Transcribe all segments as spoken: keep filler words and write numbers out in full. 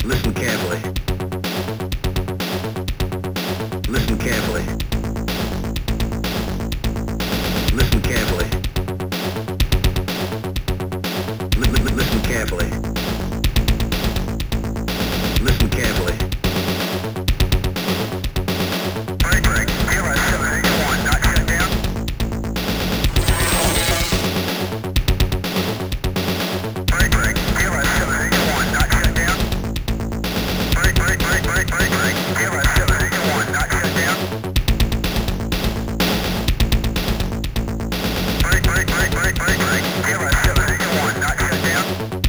Listen carefully. Listen carefully. Listen carefully. Li- li- Listen carefully. Listen carefully. Break, zero seven eight one, not shut down. Break, break, zero seven eight one, not shut down. Break, break, break, break, break, break, zero seven eight one, not shut down. Break, break, break, break, break, break, zero seven eight one, not shut down.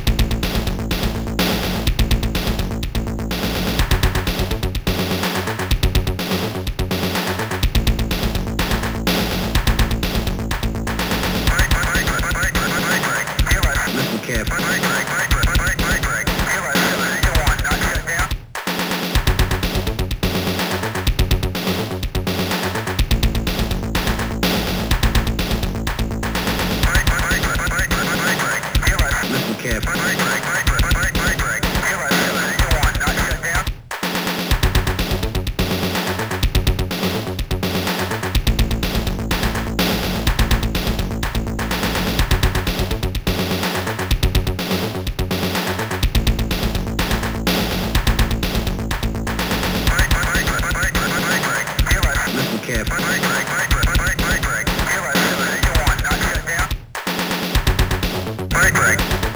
Listen carefully. Listen carefully. Listen carefully. Break, break.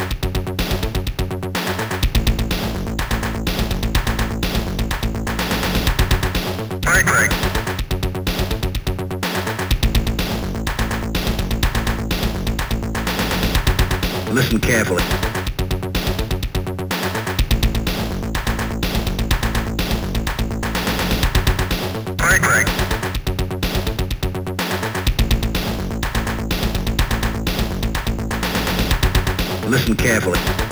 Break, break. Listen carefully. Break, break. Listen carefully.